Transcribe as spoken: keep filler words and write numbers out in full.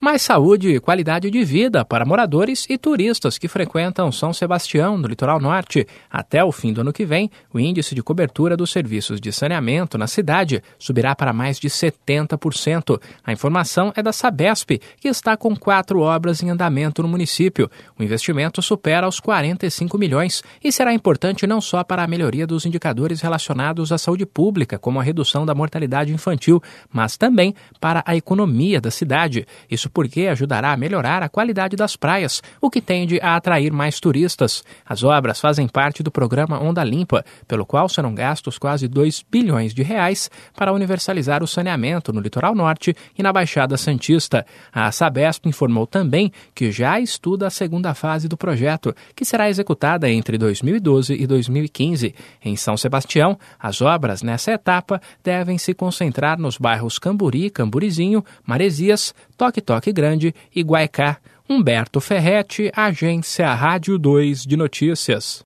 mais saúde e qualidade de vida para moradores e turistas que frequentam São Sebastião, no litoral norte. Até o fim do ano que vem, o índice de cobertura dos serviços de saneamento na cidade subirá para mais de setenta por cento. A informação é da Sabesp, que está com quatro obras em andamento no município. O investimento supera os quarenta e cinco milhões e será importante não só para a melhoria dos indicadores relacionados à saúde pública, como a redução da mortalidade infantil, mas também para a economia da cidade. Isso porque ajudará a melhorar a qualidade das praias, o que tende a atrair mais turistas. As obras fazem parte do programa Onda Limpa, pelo qual serão gastos quase dois bilhões de reais para universalizar o saneamento no litoral norte e na Baixada Santista. A Sabesp informou também que já estuda a segunda fase do projeto, que será executada entre dois mil e doze e dois mil e quinze. Em São Sebastião, as obras nessa etapa devem se concentrar nos bairros Camburi, Camburizinho, Maresias, Toque Toque Grande e Guaicá. Humberto Ferretti, Agência Rádio dois de Notícias.